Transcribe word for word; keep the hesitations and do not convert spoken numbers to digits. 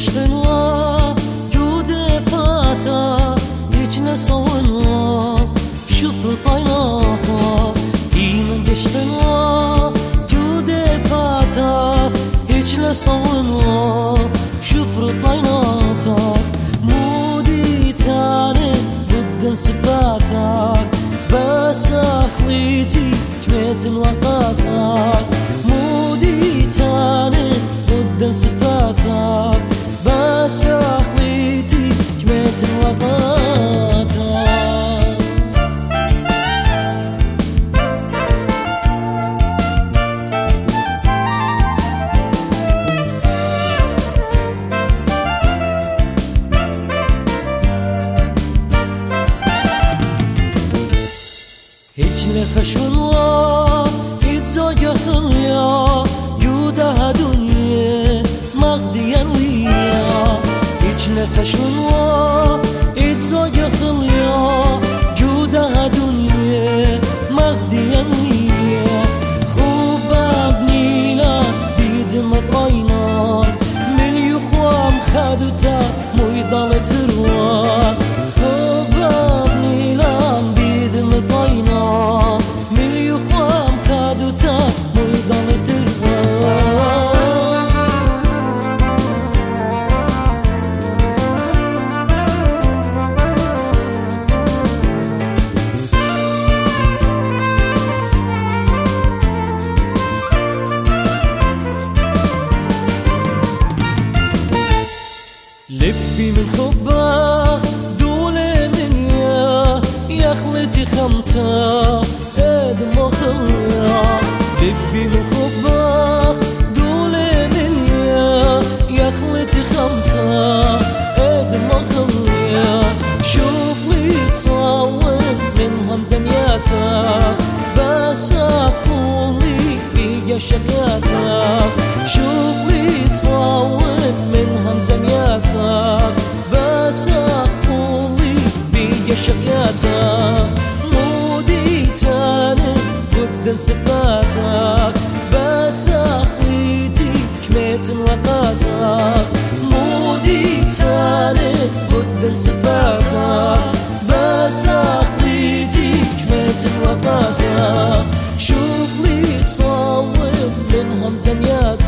عشقنا جود فاتا هيجنا صونا شفر طيناتا ديما عشقنا جود فاتا هيجنا صونا شفر طيناتا مودي تاني ضد صفاتك بس أخليتي جميت وقاتك مودي تاني ضد صفاتك بس أخليتي جميت وقاتك هیچ نخشون وا هیچ زاگخن یا جوده دنیا مغدیان ویا هیچ نخشون وا هیچ زاگخن یا جوده دنیا مغدیان ویا خوبم نیلا بیدمت آینان ملی خوام خدوتا مویدال تروان خوبم نیلا بیدمت آینان ملی خوام خدوتا مویدال تروان لبي من حبك دول الدنيا يا خلتي خمسة هاد ما خليا لبي من حبك دول الدنيا يا خلتي خمسة هاد ما خليا شوف لي تصور من همزمياتك بس أقولي في شقياتك شوف لي تصور من همزمياتك بس أقولي بيا شقياتك مودي تاني ضد صفاتك بس أخليتي كميت وقاتك مودي تاني ضد صفاتك بس أخليتي كميت وقاتك شوف لي تصور من همزمياتك